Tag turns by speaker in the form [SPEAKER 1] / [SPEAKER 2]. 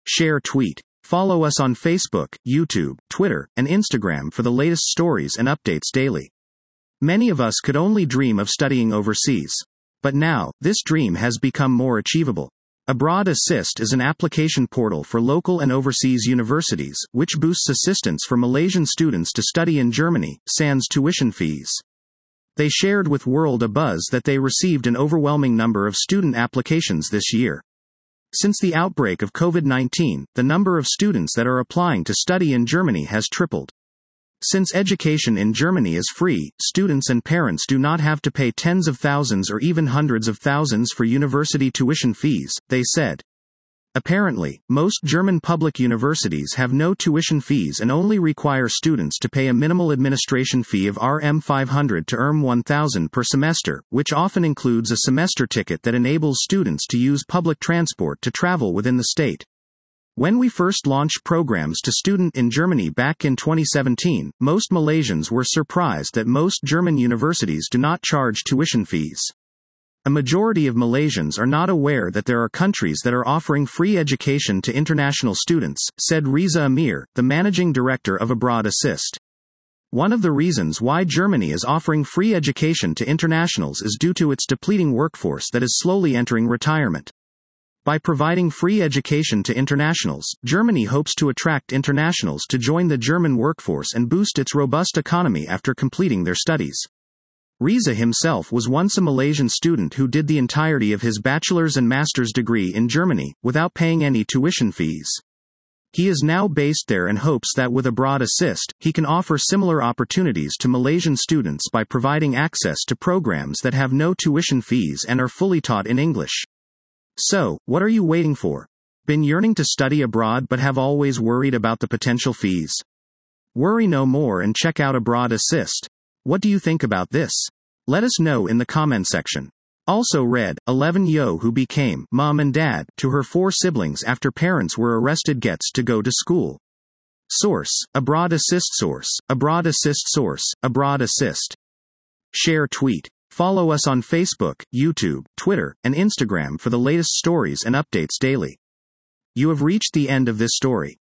[SPEAKER 1] Share tweet. Follow us on Facebook, YouTube, Twitter, and Instagram for the latest stories and updates daily. Many of us could only dream of studying overseas. But now, this dream has become more achievable. Abroad Assist is an application portal for local and overseas universities, which boosts assistance for Malaysian students to study in Germany, sans tuition fees. They shared with World a Buzz that they received an overwhelming number of student applications this year. Since the outbreak of COVID-19, the number of students that are applying to study in Germany has tripled. Since education in Germany is free, students and parents do not have to pay tens of thousands or even hundreds of thousands for university tuition fees, they said. Apparently, most German public universities have no tuition fees and only require students to pay a minimal administration fee of Rm 500 to Rm 1000 per semester, which often includes a semester ticket that enables students to use public transport to travel within the state. When we first launched programs to students in Germany back in 2017, most Malaysians were surprised that most German universities do not charge tuition fees. A majority of Malaysians are not aware that there are countries that are offering free education to international students, said Riza Amir, the managing director of Abroad Assist. One of the reasons why Germany is offering free education to internationals is due to its depleting workforce that is slowly entering retirement. By providing free education to internationals, Germany hopes to attract internationals to join the German workforce and boost its robust economy after completing their studies. Riza himself was once a Malaysian student who did the entirety of his bachelor's and master's degree in Germany, without paying any tuition fees. He is now based there and hopes that with Abroad Assist, he can offer similar opportunities to Malaysian students by providing access to programs that have no tuition fees and are fully taught in English. So, what are you waiting for? Been yearning to study abroad but have always worried about the potential fees? Worry no more and check out Abroad Assist. What do you think about this? Let us know in the comment section. Also read, 11-year who became mom and dad to her 4 siblings after parents were arrested gets to go to school. Source, Abroad Assist. Source, Abroad Assist. Source, Abroad Assist. Share tweet. Follow us on Facebook, YouTube, Twitter, and Instagram for the latest stories and updates daily. You have reached the end of this story.